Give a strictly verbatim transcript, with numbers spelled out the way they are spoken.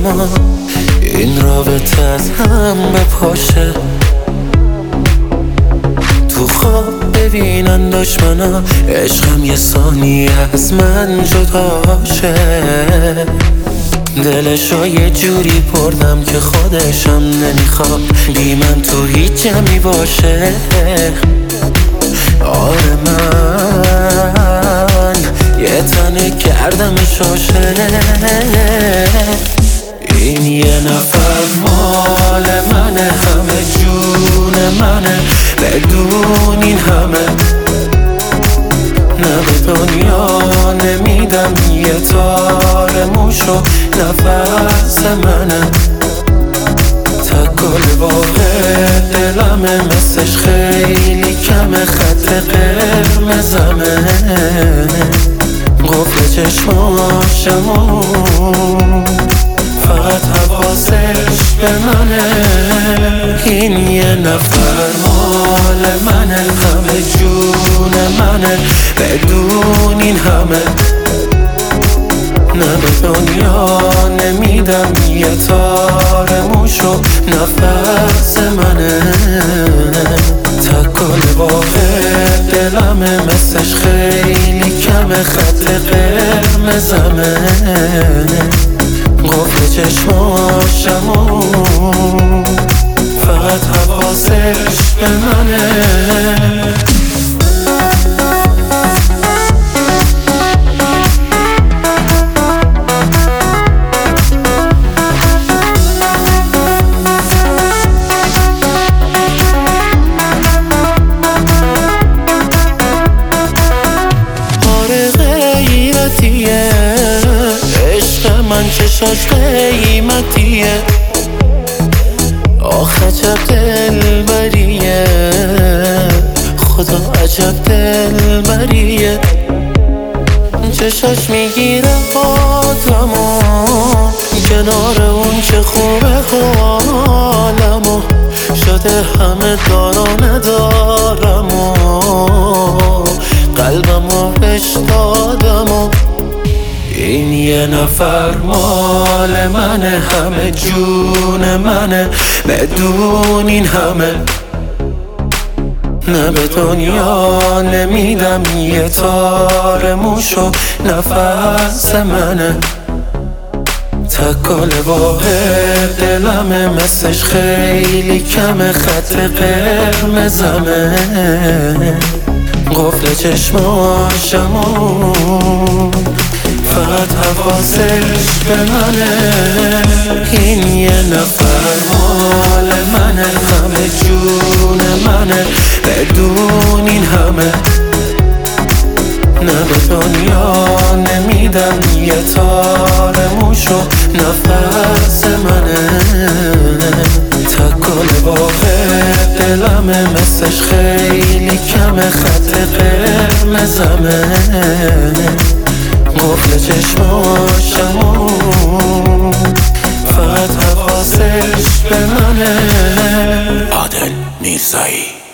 ما این رابطه از هم بپاشه. تو خواب ببینن دشمنا عشقم یه ثانیه از من جداشه. دلشو یه جوری بردم که خودشم نمیخواد بی من تو هیچ جمعی باشه. آره من یه تنه کردمش عاشق. این یه نفر مال منه، همه جون منه، بدون این همه نه به دنیا نمیدم یه تار موشو نفس منه. تکل واقع دلمه مثلش خیلی کمه، خط قرمزمه قفل چشماشمو فقط حواسش به منه. این یه نفر مال منه، همه جون منه، بدون این همه نه به دنیا نمیدم یه تار موشو نفس منه. تکل واقع دلمه مثلش خیلی کمه، خط قرمزمه قفل چشماشمو فقط حواسش به منه. عشق من چشاش قیمتیه، آخ عجب دلبریه، خدا عجب دلبریه. چشاش میگیره آدمو کنار اون که خوبه حالمو، شده همه دار و ندارمو قلبمو بهش دادمو. این یه نفر مال منه، همه جون منه، بدون این همه نه به دنیا نمیدم یه تار موشو نفس منه. تکل واقع دلمه مثلش خیلی کمه، خط قرمزمه قفل چشماشمو فقط حواسش به منه. این یه نفر مال منه، همه جون منه، بدون این همه نه به دنیا نمیدم یه تار موشو نفس منه. تکل واقع دلمه مثلش خیلی کمه، خط قرمزمه قفل چشماشمو فقط حواسش به منه. عادل میرزایی.